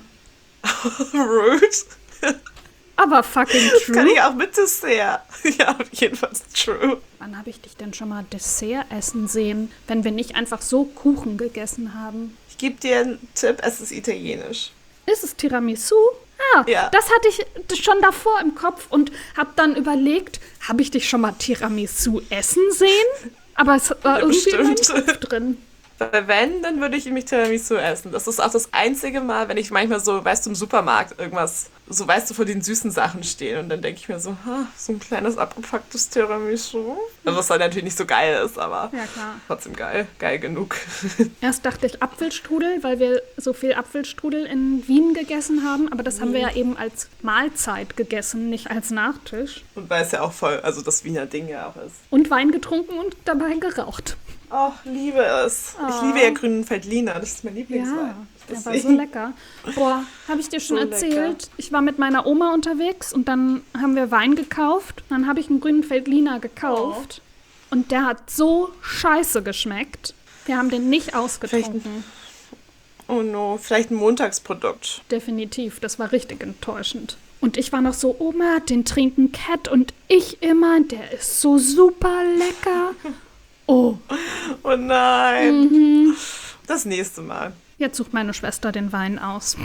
Rude. Aber fucking Kann true. ich auch mit Dessert. Ja, jedenfalls true. Wann habe ich dich denn schon mal Dessert essen sehen, wenn wir nicht einfach so Kuchen gegessen haben? Ich gebe dir einen Tipp, es ist italienisch. Ist es Tiramisu? Ah, Ja. das hatte ich schon davor im Kopf und habe dann überlegt, habe ich dich schon mal Tiramisu essen sehen? Aber es war Ja, irgendwie in meinem bestimmt. Kopf drin. Weil wenn, dann würde ich nämlich Tiramisu essen. Das ist auch das einzige Mal, wenn ich manchmal so, weißt du, im Supermarkt irgendwas, so weißt du, vor den süßen Sachen stehen und dann denke ich mir so, ha, so ein kleines abgepacktes Tiramisu. Also was dann natürlich nicht so geil ist, aber Ja, klar. trotzdem geil, geil genug. Erst dachte ich Apfelstrudel, weil wir so viel Apfelstrudel in Wien gegessen haben, aber das haben wir ja eben als Mahlzeit gegessen, nicht als Nachtisch. Und weil es ja auch voll, also das Wiener Ding ja auch ist. Und Wein getrunken und dabei geraucht. Oh, liebe es. Ich Oh. liebe ja grünen Veltliner, das ist mein Lieblingswein. Ja, der war so Deswegen. lecker. Boah, habe ich dir schon So erzählt? lecker. Ich war mit meiner Oma unterwegs und dann haben wir Wein gekauft. Dann habe ich einen grünen Veltliner gekauft. Und der hat so scheiße geschmeckt. Wir haben den nicht ausgetrunken. Oh no, vielleicht ein Montagsprodukt. Definitiv, das war richtig enttäuschend. Und ich war noch so, Oma, den trinken Cat und ich immer, der ist so super lecker. Oh, Oh nein. Mhm. Das nächste Mal. jetzt sucht meine Schwester den Wein aus.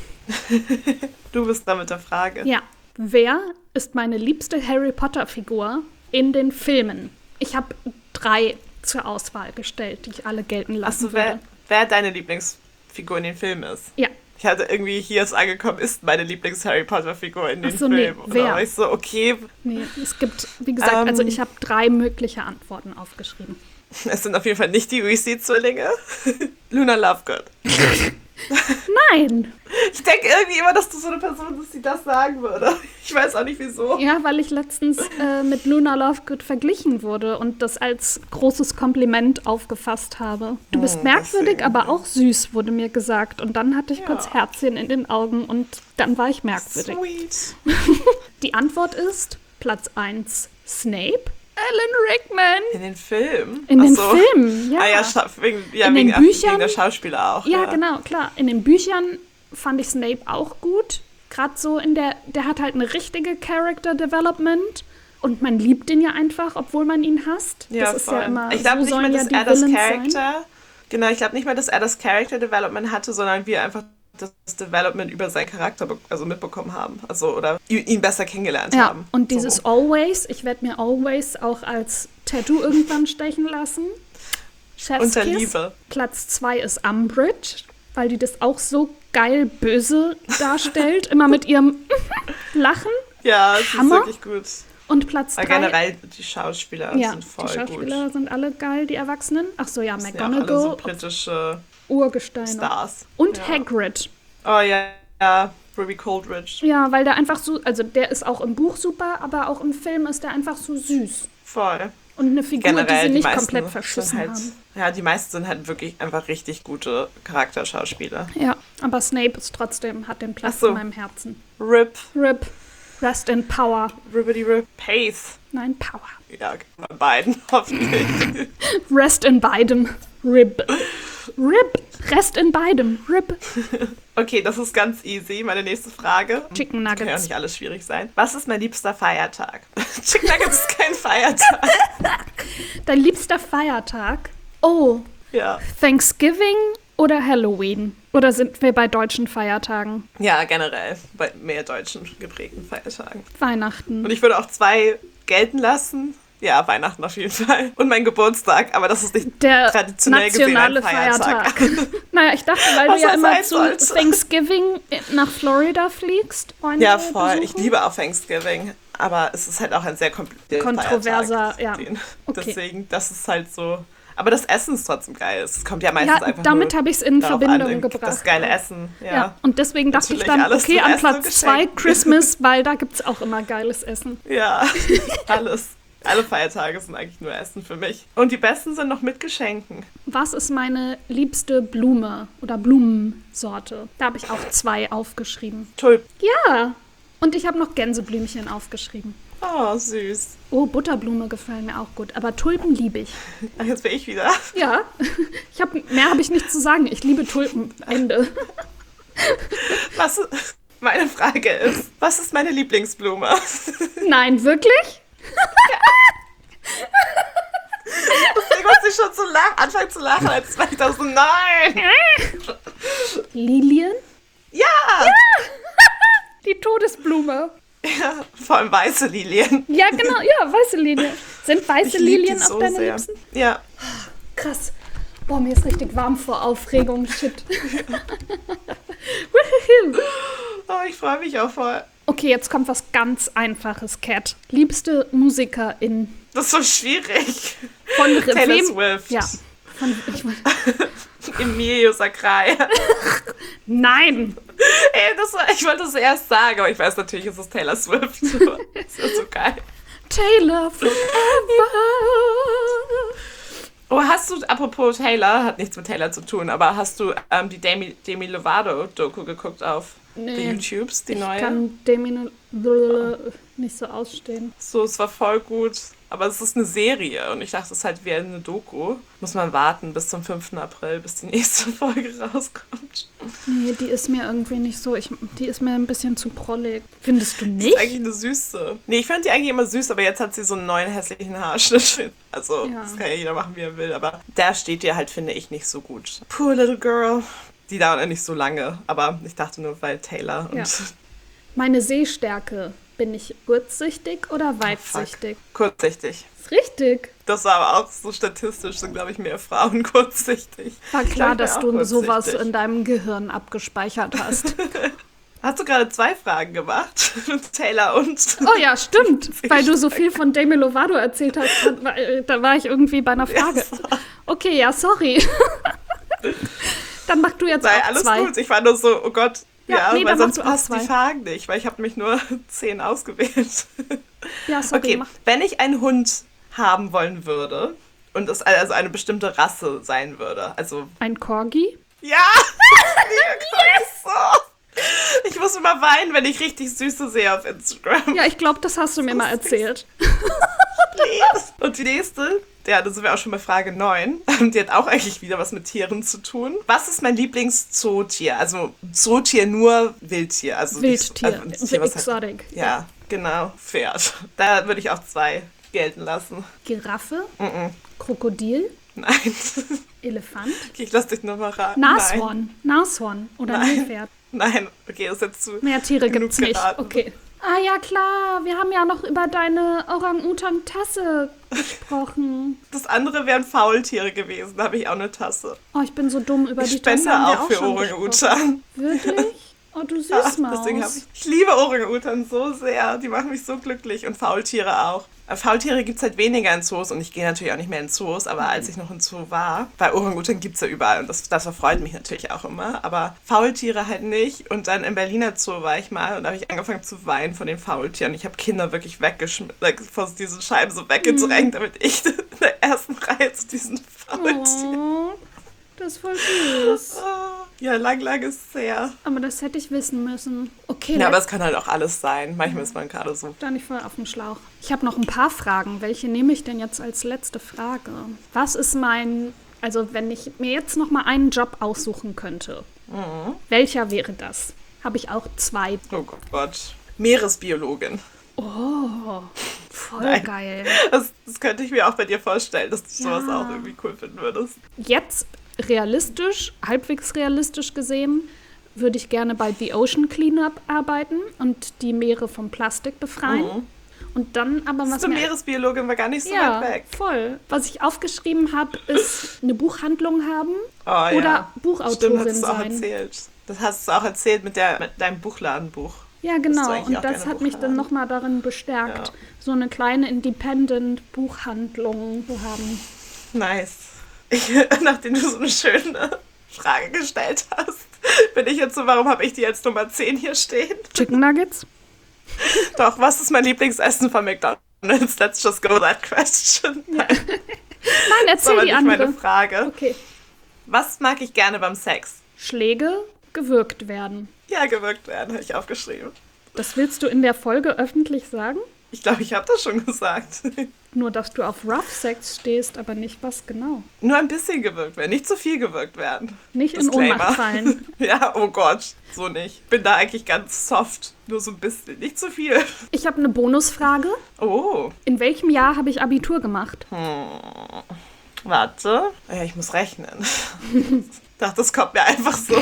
Du bist da mit der Frage. Ja, wer ist meine liebste Harry Potter Figur in den Filmen? Ich habe drei zur Auswahl gestellt, die ich alle gelten lassen Achso, wer, würde. wer deine Lieblingsfigur in den Film ist? Ja. Ich hatte irgendwie, hier ist angekommen, ist meine Lieblings-Harry Potter-Figur in den Ach so, nee, Film. Und wer? da war ich so, okay. Nee, es gibt, wie gesagt, Ähm. also ich habe drei mögliche Antworten aufgeschrieben. Es sind auf jeden Fall nicht die Weasley-Zwillinge. Luna Lovegood. Nein! Ich denke irgendwie immer, dass du so eine Person bist, die das sagen würde. Ich weiß auch nicht, wieso. Ja, weil ich letztens äh, mit Luna Lovegood verglichen wurde und das als großes Kompliment aufgefasst habe. Du bist Hm, merkwürdig, deswegen. aber auch süß, wurde mir gesagt. Und dann hatte ich Ja. kurz Herzchen in den Augen und dann war ich merkwürdig. Sweet. Die Antwort ist Platz eins Snape. Alan Rickman. In den Film? In den Ach so. Filmen, ja. Ah ja, scha- wegen, ja, In wegen, den ach, Büchern- wegen der Schauspieler auch. Ja, Ja, genau, klar. In den Büchern fand ich Snape auch gut. Gerade so in der, der hat halt eine richtige Character Development und man liebt ihn ja einfach, obwohl man ihn hasst. Ja, das ist voll. ja immer, Ich glaube so nicht sollen mal, ja dass die er das Villains sein. Character, genau, ich glaube nicht mal, dass er das Character Development hatte, sondern wir einfach das Development über seinen Charakter be- also mitbekommen haben. Also, oder i- ihn besser kennengelernt Ja, haben. und dieses So. Always, ich werde mir Always auch als Tattoo irgendwann stechen lassen. Chef's Unter Kiss. Liebe. Platz zwei ist Umbridge, weil die das auch so geil böse darstellt, immer mit ihrem Lachen. Ja, es ist Hammer. wirklich gut. Und Platz Aber drei, generell, die Schauspieler ja, sind voll die Schauspieler gut. sind alle geil, die Erwachsenen. Ach so, ja, Das sind ja auch alle so McGonagall, britische Urgesteine. Stars. Und ja. Hagrid. Oh ja, ja, Ruby Coldridge. Ja, weil der einfach so, also der ist auch im Buch super, aber auch im Film ist der einfach so süß. Voll. Und eine Figur, Generell, die sie die nicht meisten komplett sind verschissen halt, haben. ja, die meisten sind halt wirklich einfach richtig gute Charakterschauspieler. Ja, aber Snape ist trotzdem, hat den Platz Ach so. in meinem Herzen. Rip, Rip, Rest in Power. Ribbity Rip, Pace. Nein, Power. Ja, bei beiden, hoffentlich. Rest in beidem. Rip. Rip. Rest in beidem. Rip. Okay, das ist ganz easy. Meine nächste Frage. Chicken Kann ja auch Nuggets. nicht alles schwierig sein. Was ist mein liebster Feiertag? Chicken Nuggets ist kein Feiertag. Dein liebster Feiertag? Oh, Ja. Thanksgiving oder Halloween? Oder sind wir bei deutschen Feiertagen? Ja, generell. Bei mehr deutschen geprägten Feiertagen. Weihnachten. Und ich würde auch zwei gelten lassen. Ja, Weihnachten auf jeden Fall. Und mein Geburtstag, aber das ist nicht Der traditionell gesehen ein nationale Feiertag. Feiertag. Naja, ich dachte, weil Was du ja das immer sein zu sollte. Thanksgiving nach Florida fliegst. Freunde Ja, voll. Ich besuchen. liebe auch Thanksgiving. Aber es ist halt auch ein sehr komplizierter Kontroverser, Feiertag. ja. Den- Okay. Deswegen, das ist halt so. Aber das Essen ist trotzdem geil. Es kommt ja meistens Ja, einfach damit nur habe ich es in darauf Verbindung an, gebracht. Das geile Essen, ja. Ja. und deswegen dachte ich Natürlich dann, alles okay, zum an Essen und Platz zwei Geschenken. Christmas, weil da gibt es auch immer geiles Essen. Ja, alles. Alle Feiertage sind eigentlich nur Essen für mich. Und die besten sind noch mit Geschenken. Was ist meine liebste Blume oder Blumensorte? Da habe ich auch zwei aufgeschrieben. Tulpen. Ja, und ich habe noch Gänseblümchen aufgeschrieben. Oh, süß. Oh, Butterblume gefallen mir auch gut, aber Tulpen liebe ich. Ach, jetzt bin ich wieder. Ja, ich hab, mehr habe ich nicht zu sagen. Ich liebe Tulpen. Ende. Was, meine Frage ist, was ist meine Lieblingsblume? Nein, wirklich? Deswegen musste ich schon zu lachen, anfangen zu lachen, als war ich da so, nein! Lilien? Ja! Die Todesblume. Ja, vor allem weiße Lilien. Ja, genau, ja, weiße Lilien. Sind weiße Ich lieb die Lilien auch so deine sehr. Liebsten? Ja. Krass. Boah, mir ist richtig warm vor Aufregung. Shit. Woohoo. Oh, ich freue mich auch voll. Okay, jetzt kommt was ganz Einfaches, Cat. Liebste Musikerin Das ist so schwierig. von Re- Taylor wem? Swift. Ja. Von, ich, Emilio Sacrai. nein! Ey, das war, ich wollte es erst sagen, aber ich weiß natürlich, es ist Taylor Swift. Das ist so geil. Taylor forever. Oh, hast du, apropos Taylor, hat nichts mit Taylor zu tun, aber hast du ähm, die Demi, Demi Lovato-Doku geguckt auf Nee. die YouTubes, die Ich neue? kann Demi nicht so ausstehen. So, es war voll gut. Aber es ist eine Serie und ich dachte, es ist halt wie eine Doku. Muss man warten bis zum fünften April, bis die nächste Folge rauskommt. Nee, die ist mir irgendwie nicht so. Ich, die ist mir ein bisschen zu prollig. Findest du Die nicht? ist eigentlich eine süße. Nee, ich fand die eigentlich immer süß, aber jetzt hat sie so einen neuen hässlichen Haarschnitt. Also, Ja. das kann ja jeder machen, wie er will. Aber der steht dir halt, finde ich, nicht so gut. Poor little girl. Die dauert ja nicht so lange. Aber ich dachte nur, weil Taylor und... Ja. Meine Sehstärke Bin ich kurzsichtig oder weitsichtig? Oh, kurzsichtig. Ist richtig. Das war aber auch so statistisch, sind, glaube ich, mehr Frauen kurzsichtig. War klar, dass du kurzsichtig. sowas in deinem Gehirn abgespeichert hast. Hast du gerade zwei Fragen gemacht? Taylor und... Oh ja, stimmt. Weil du so viel von Demi Lovato erzählt hast, da war ich irgendwie bei einer Frage. Okay, ja, sorry. Dann mach du jetzt Nein, auch alles zwei. gut. Ich war nur so, oh Gott, ja, Ja, nee, weil dann sonst machst du auch passt zwei. die Fragen nicht, weil ich habe mich nur zehn ausgewählt. Ja, sorry. Okay, Mach. wenn ich einen Hund haben wollen würde und es also eine bestimmte Rasse sein würde, also... Ein Corgi? Ja! yes! So. Ich muss immer weinen, wenn ich richtig Süße sehe auf Instagram. Ja, ich glaube, das hast du mir mal erzählt. Und die nächste, ja, da sind wir auch schon bei Frage neun, die hat auch eigentlich wieder was mit Tieren zu tun. Was ist mein Lieblingszootier? Also Zootier nur Wildtier. Also Wildtier, also ein Tier, was halt- Exotic. Ja, genau, Pferd. Da würde ich auch zwei gelten lassen. Giraffe? Mm-mm. Krokodil? Nein. Elefant? Okay, ich lass dich nochmal raten. Nashorn? Nashorn oder Nein. Nilpferd? Nein, okay, das ist jetzt zu... Mehr Tiere genug gibt's nicht. geraten. Okay. Ah ja, klar. Wir haben ja noch über deine Orang-Utan-Tasse gesprochen. Das andere wären Faultiere gewesen, da habe ich auch eine Tasse. Oh, ich bin so dumm. Über Ich die Tasse spende haben wir auch auch für schon Orang-Utan. gesprochen. Wirklich? Oh, du Ja, Süßmaus. deswegen hab ich, ich liebe Orang-Utan so sehr. Die machen mich so glücklich. Und Faultiere auch. Aber Faultiere gibt es halt weniger in Zoos. Und ich gehe natürlich auch nicht mehr in Zoos. Aber als ich noch in Zoo war, bei Orang-Utan gibt es ja überall. Und das, das erfreut mich natürlich auch immer. Aber Faultiere halt nicht. Und dann im Berliner Zoo war ich mal. Und da habe ich angefangen zu weinen von den Faultieren. Ich habe Kinder wirklich weggeschmissen, vor diesen Scheiben so weggedrängt, damit ich in der ersten Reihe zu diesen Faultieren... Oh, das ist voll süß. Ja, lang, lang ist es her. Aber das hätte ich wissen müssen. Okay, Ja, aber let's- es kann halt auch alles sein. Manchmal ist man gerade so. stand ich voll auf dem Schlauch. Ich habe noch ein paar Fragen. Welche nehme ich denn jetzt als letzte Frage? Was ist mein... Also wenn ich mir jetzt noch mal einen Job aussuchen könnte, Mhm. welcher wäre das? Habe ich auch zwei. Oh Gott. Meeresbiologin. Oh, voll Nein. geil. Das, das könnte ich mir auch bei dir vorstellen, dass du Ja. sowas auch irgendwie cool finden würdest. Jetzt realistisch, halbwegs realistisch gesehen, würde ich gerne bei The Ocean Cleanup arbeiten und die Meere vom Plastik befreien. Mhm. Und dann aber was So mir... Meeresbiologin war gar nicht so Ja, weit weg. voll. Was ich aufgeschrieben habe, ist eine Buchhandlung haben Oh, oder ja. Stimmt, Buchautorin hast du auch sein. erzählt. Das hast du auch erzählt mit, der, mit deinem Buchladenbuch. Ja, Bist du genau. eigentlich Und auch das gerne hat mich dann Buchladen? nochmal darin bestärkt, Ja. so eine kleine Independent-Buchhandlung zu haben. Nice. Ich, nachdem du so eine schöne Frage gestellt hast, bin ich jetzt so, warum habe ich die als Nummer zehn hier stehen? Chicken Nuggets? Doch, was ist mein Lieblingsessen von McDonald's? Let's just go that question. Nein, Das ist erzähl aber die nicht andere. meine Frage. Okay. Was mag ich gerne beim Sex? Schläge gewürgt werden. Ja, gewirkt werden, habe ich aufgeschrieben. Das willst du in der Folge öffentlich sagen? Ich glaube, ich habe das schon gesagt. Nur, dass du auf Rough Sex stehst, aber nicht was genau. Nur ein bisschen gewirkt werden, nicht zu viel gewirkt werden. Nicht in Disclaimer. Ohnmacht fallen. Ja, oh Gott, so nicht. Bin da eigentlich ganz soft, nur so ein bisschen, nicht zu viel. Ich habe eine Bonusfrage. Oh, In welchem Jahr habe ich Abitur gemacht? warte. Ja, ich muss rechnen. Ich dachte, das kommt mir einfach so.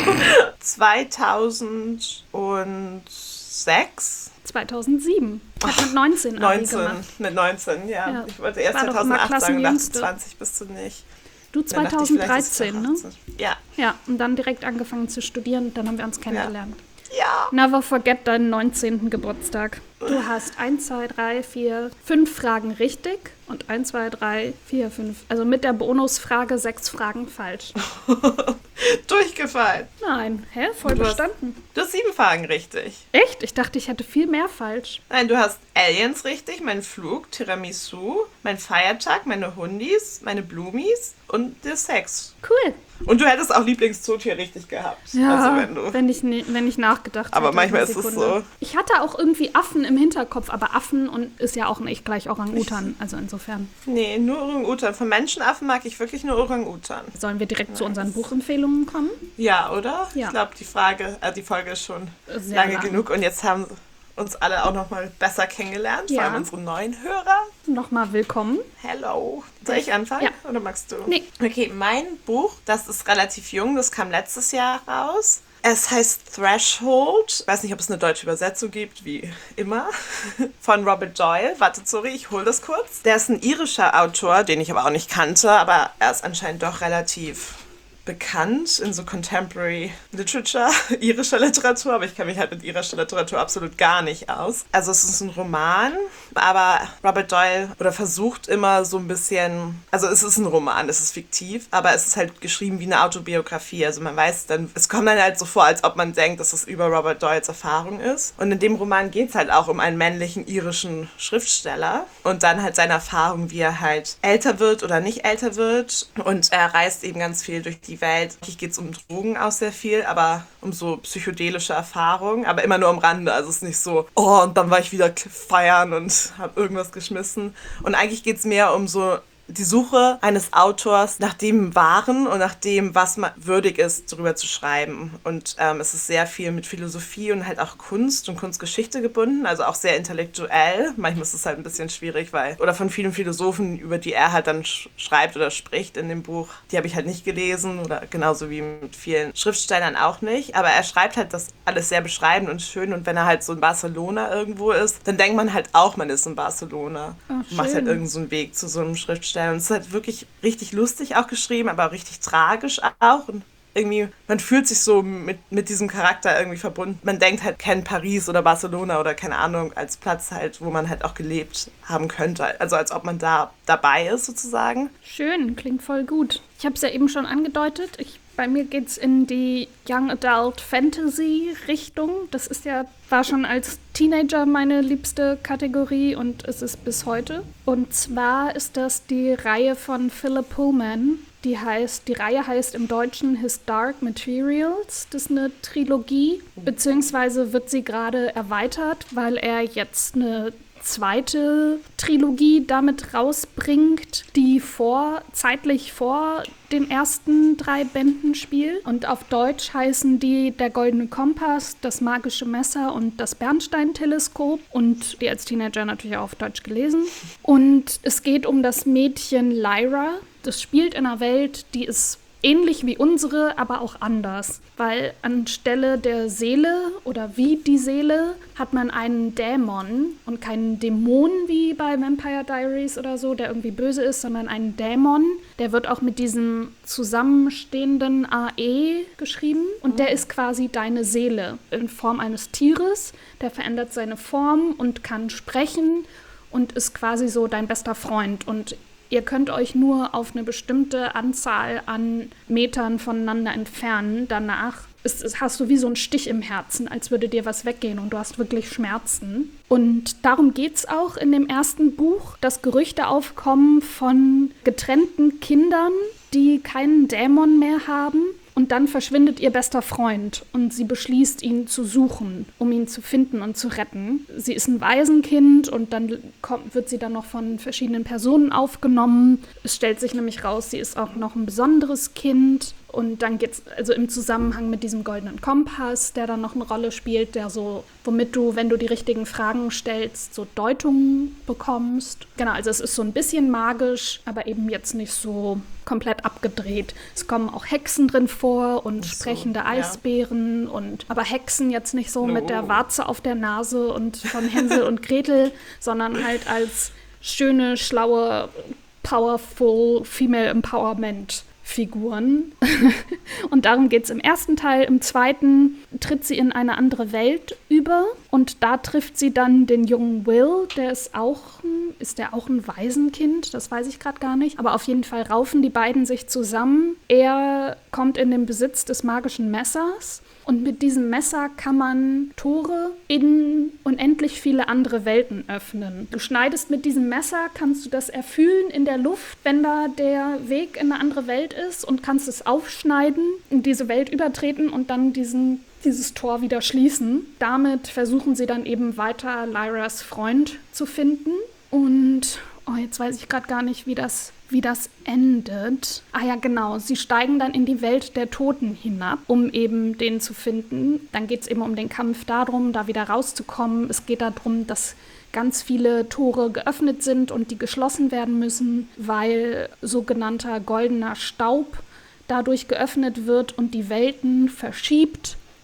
zweitausendsechs? zweitausendsieben. Ich habe mit neunzehn Abi neunzehn, gemacht. mit neunzehn, ja. Ja. Ich wollte erst War doch immer zweitausendacht sagen und dachte, Klassenjüngste. zwanzig bist du nicht. Du Dann dachte ich, vielleicht ist es zweitausenddreizehn, ne? achtzehn. Ja. Ja, und dann direkt angefangen zu studieren. Dann haben wir uns kennengelernt. Ja. Never forget deinen neunzehnten Geburtstag. Du hast eins, zwei, drei, vier, fünf Fragen richtig und eins, zwei, drei, vier, fünf. Also mit der Bonusfrage sechs Fragen falsch. Durchgefallen. Nein, hä? Voll Du hast- bestanden. Du hast sieben Fragen richtig. Echt? Ich dachte, ich hätte viel mehr falsch. Nein, du hast Aliens richtig, mein Flug, Tiramisu, mein Feiertag, meine Hundis, meine Blumis und der Sex. Cool. Und du hättest auch Lieblingszootier richtig gehabt. Ja, Also wenn du. wenn, ich, ne- wenn ich nachgedacht Aber hätte. manchmal eine ist es Sekunde. so. Ich hatte auch irgendwie Affen im Hinterkopf, aber Affen und ist ja auch nicht gleich Orang-Utan. Also insofern. Nee, nur Orang-Utan. Von Menschenaffen mag ich wirklich nur Orang-Utan. Sollen wir direkt zu unseren Buchempfehlungen kommen? Ja, oder? Ja. Ich glaube, die Frage, äh, die Folge ist schon Sehr lange lang. genug und jetzt haben uns alle auch noch mal besser kennengelernt, Ja. vor allem unsere neuen Hörer. Nochmal willkommen. Hello. Soll ich anfangen? Ja. Oder magst du? Nee. Okay, mein Buch, das ist relativ jung, das kam letztes Jahr raus. Es heißt Threshold. Ich weiß nicht, ob es eine deutsche Übersetzung gibt, wie immer. Von Robert Doyle. Warte, sorry, ich hole das kurz. Der ist ein irischer Autor, den ich aber auch nicht kannte, aber er ist anscheinend doch relativ bekannt in so Contemporary Literature, irischer Literatur, aber ich kenne mich halt mit irischer Literatur absolut gar nicht aus. Also es ist ein Roman, aber Robert Doyle oder versucht immer so ein bisschen, also es ist ein Roman, es ist fiktiv, aber es ist halt geschrieben wie eine Autobiografie. Also man weiß dann, es kommt dann halt so vor, als ob man denkt, dass es über Robert Doyles Erfahrung ist. Und in dem Roman geht es halt auch um einen männlichen irischen Schriftsteller und dann halt seine Erfahrung, wie er halt älter wird oder nicht älter wird. Und er reist eben ganz viel durch die Welt. Hier geht es um Drogen auch sehr viel, aber um so psychedelische Erfahrungen, aber immer nur am Rande. Also es ist nicht so, oh, und dann war ich wieder feiern und habe irgendwas geschmissen. Und eigentlich geht es mehr um so die Suche eines Autors nach dem Wahren und nach dem, was man würdig ist, darüber zu schreiben. Und ähm, es ist sehr viel mit Philosophie und halt auch Kunst und Kunstgeschichte gebunden, also auch sehr intellektuell. Manchmal ist es halt ein bisschen schwierig, weil, oder von vielen Philosophen, über die er halt dann sch- schreibt oder spricht in dem Buch, die habe ich halt nicht gelesen oder genauso wie mit vielen Schriftstellern auch nicht. Aber er schreibt halt das alles sehr beschreibend und schön und wenn er halt so in Barcelona irgendwo ist, dann denkt man halt auch, man ist in Barcelona. Oh, macht halt irgend so einen Weg zu so einem Schriftsteller. Und es ist halt wirklich richtig lustig auch geschrieben, aber auch richtig tragisch auch. Und irgendwie, man fühlt sich so mit, mit diesem Charakter irgendwie verbunden. Man denkt halt, kennt Paris oder Barcelona oder keine Ahnung, als Platz halt, wo man halt auch gelebt haben könnte. Also als ob man da dabei ist sozusagen. Schön, klingt voll gut. Ich habe es ja eben schon angedeutet. Ich, bei mir geht es in die Young Adult Fantasy Richtung. Das ist ja, war schon als Teenager meine liebste Kategorie und es ist bis heute. Und zwar ist das die Reihe von Philip Pullman. Die heißt, die Reihe heißt im Deutschen His Dark Materials. Das ist eine Trilogie, beziehungsweise wird sie gerade erweitert, weil er jetzt eine zweite Trilogie damit rausbringt, die vor, zeitlich vor den ersten drei Bänden spielt. Und auf Deutsch heißen die Der Goldene Kompass, Das magische Messer und Das Bernstein-Teleskop. Und die als Teenager natürlich auch auf Deutsch gelesen. Und es geht um das Mädchen Lyra. Das spielt in einer Welt, die ist ähnlich wie unsere, aber auch anders. Weil anstelle der Seele oder wie die Seele hat man einen Dämon und keinen Dämon wie bei Vampire Diaries oder so, der irgendwie böse ist, sondern einen Dämon. Der wird auch mit diesem zusammenstehenden A E geschrieben und der ist quasi deine Seele in Form eines Tieres. Der verändert seine Form und kann sprechen und ist quasi so dein bester Freund und ihr könnt euch nur auf eine bestimmte Anzahl an Metern voneinander entfernen. Danach ist, ist, hast du wie so einen Stich im Herzen, als würde dir was weggehen und du hast wirklich Schmerzen. Und darum geht es auch in dem ersten Buch, dass Gerüchte aufkommen von getrennten Kindern, die keinen Dämon mehr haben. Und dann verschwindet ihr bester Freund und sie beschließt, ihn zu suchen, um ihn zu finden und zu retten. Sie ist ein Waisenkind und dann kommt, wird sie dann noch von verschiedenen Personen aufgenommen. Es stellt sich nämlich raus, sie ist auch noch ein besonderes Kind. Und dann geht's also im Zusammenhang mit diesem goldenen Kompass, der dann noch eine Rolle spielt, der so, womit du, wenn du die richtigen Fragen stellst, so Deutungen bekommst. Genau, also es ist so ein bisschen magisch, aber eben jetzt nicht so komplett abgedreht. Es kommen auch Hexen drin vor und so, sprechende Eisbären ja. und aber Hexen jetzt nicht so no. mit der Warze auf der Nase und von Hänsel und Gretel, sondern halt als schöne, schlaue, powerful Female Empowerment Figuren. Und darum geht es im ersten Teil. Im zweiten tritt sie in eine andere Welt über und da trifft sie dann den jungen Will, der ist auch, ist der auch ein Waisenkind? Das weiß ich gerade gar nicht. Aber auf jeden Fall raufen die beiden sich zusammen. Er kommt in den Besitz des magischen Messers. Und mit diesem Messer kann man Tore in unendlich viele andere Welten öffnen. Du schneidest mit diesem Messer, kannst du das erfühlen in der Luft, wenn da der Weg in eine andere Welt ist und kannst es aufschneiden, in diese Welt übertreten und dann diesen, dieses Tor wieder schließen. Damit versuchen sie dann eben weiter Lyras Freund zu finden. Und oh, jetzt weiß ich gerade gar nicht, wie das... wie das endet. Ah ja, genau. Sie steigen dann in die Welt der Toten hinab, um eben den zu finden. Dann geht es eben um den Kampf darum, da wieder rauszukommen. Es geht darum, dass ganz viele Tore geöffnet sind und die geschlossen werden müssen, weil sogenannter goldener Staub dadurch geöffnet wird und die Welten verschiebt.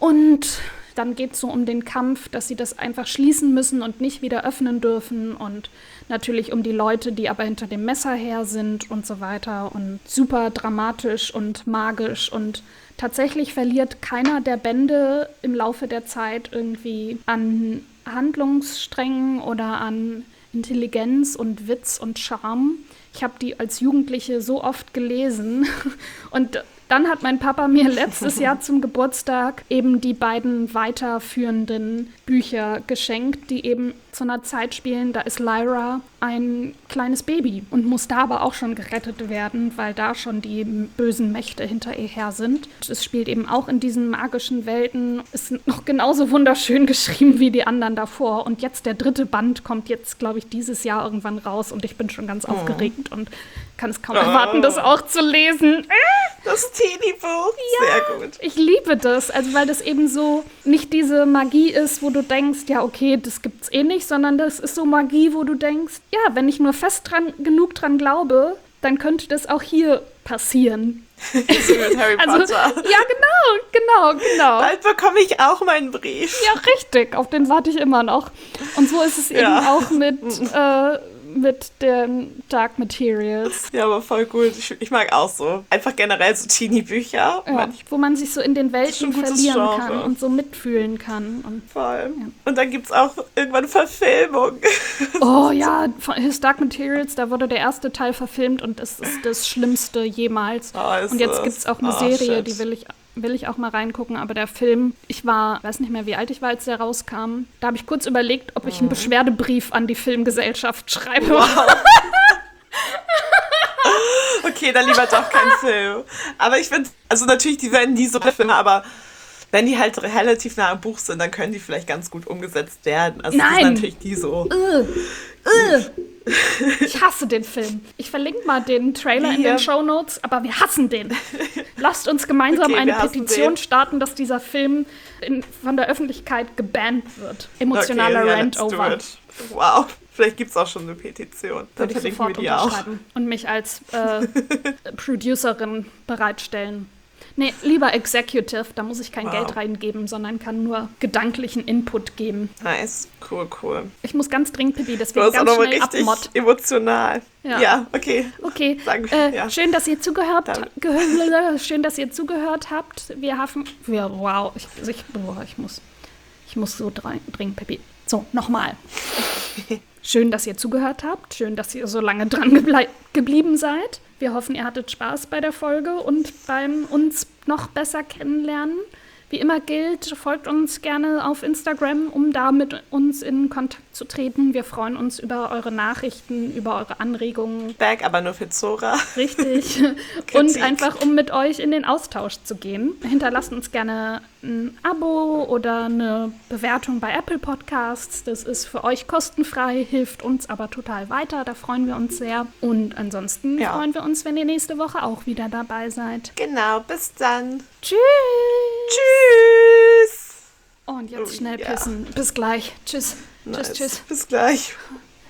Und dann geht es so um den Kampf, dass sie das einfach schließen müssen und nicht wieder öffnen dürfen. Und natürlich um die Leute, die aber hinter dem Messer her sind und so weiter. Und super dramatisch und magisch. Und tatsächlich verliert keiner der Bände im Laufe der Zeit irgendwie an Handlungssträngen oder an Intelligenz und Witz und Charme. Ich habe die als Jugendliche so oft gelesen und dann hat mein Papa mir letztes Jahr zum Geburtstag eben die beiden weiterführenden Bücher geschenkt, die eben zu einer Zeit spielen, da ist Lyra ein kleines Baby und muss da aber auch schon gerettet werden, weil da schon die bösen Mächte hinter ihr her sind. Es spielt eben auch in diesen magischen Welten, ist noch genauso wunderschön geschrieben wie die anderen davor. Und jetzt der dritte Band kommt jetzt, glaube ich, dieses Jahr irgendwann raus und ich bin schon ganz oh. aufgeregt und kann es kaum erwarten, oh. das auch zu lesen. Das Teenie-Buch, ja, sehr gut. Ich liebe das, also weil das eben so nicht diese Magie ist, wo du denkst, ja okay, das gibt's eh nicht, sondern das ist so Magie, wo du denkst, ja, wenn ich nur fest dran, genug dran glaube, dann könnte das auch hier passieren. So mit Harry Potter. Also, ja, genau, genau, genau. Bald bekomme ich auch meinen Brief. Ja, richtig, auf den warte ich immer noch. Und so ist es ja. eben auch mit, äh, mit den Dark Materials. Ja, aber voll gut. Ich, ich mag auch so. Einfach generell so Teenie-Bücher. Ja, wo man sich so in den Welten verlieren Genre. kann und so mitfühlen kann. Und, voll. Ja. Und dann gibt es auch irgendwann Verfilmung. Oh ja, von His Dark Materials, da wurde der erste Teil verfilmt und das ist das Schlimmste jemals. Oh, und jetzt gibt es auch eine oh, Serie, shit. die will ich will ich auch mal reingucken, aber der Film, ich war, weiß nicht mehr, wie alt ich war, als der rauskam, da habe ich kurz überlegt, ob ich einen Beschwerdebrief an die Filmgesellschaft schreibe. Wow. Okay, dann lieber doch kein Film. Aber ich finde, also natürlich, die werden nie so Filme, aber wenn die halt relativ nah am Buch sind, dann können die vielleicht ganz gut umgesetzt werden. Also Nein. das ist natürlich die so. Uh, uh. Ich hasse den Film. Ich verlinke mal den Trailer Wie? in den Shownotes, aber wir hassen den. Lasst uns gemeinsam okay, eine Petition den. starten, dass dieser Film in, von der Öffentlichkeit gebannt wird. Emotionaler okay, Rant yeah, over. Wow, vielleicht gibt es auch schon eine Petition. Dann Würde ich sofort wir die unterschreiben auch. Und mich als äh, Producerin bereitstellen. Nee, lieber Executive, da muss ich kein wow. Geld reingeben, sondern kann nur gedanklichen Input geben. Nice, cool, cool. Ich muss ganz dringend pipi, deswegen ganz schnell richtig abmod. Emotional. Ja, ja okay. Okay, äh, ja. schön, dass ihr zugehört habt. Schön, dass ihr zugehört habt. Wir haben, wir, wow, ich, ich, boah, ich muss, ich muss so dringend pipi. So, nochmal. Schön, dass ihr zugehört habt. Schön, dass ihr so lange dran geble- geblieben seid. Wir hoffen, ihr hattet Spaß bei der Folge und beim uns noch besser kennenlernen. Wie immer gilt, folgt uns gerne auf Instagram, um da mit uns in Kontakt zu treten. Wir freuen uns über eure Nachrichten, über eure Anregungen. Back, aber nur für Zora. Richtig. Und einfach, um mit euch in den Austausch zu gehen. Hinterlasst uns gerne ein Abo oder eine Bewertung bei Apple Podcasts. Das ist für euch kostenfrei, hilft uns aber total weiter. Da freuen wir uns sehr. Und ansonsten ja. freuen wir uns, wenn ihr nächste Woche auch wieder dabei seid. Genau, bis dann. Tschüss. Tschüss. Und jetzt schnell pissen. Ja. Bis gleich. Tschüss. Nice. Tschüss, tschüss. Bis gleich.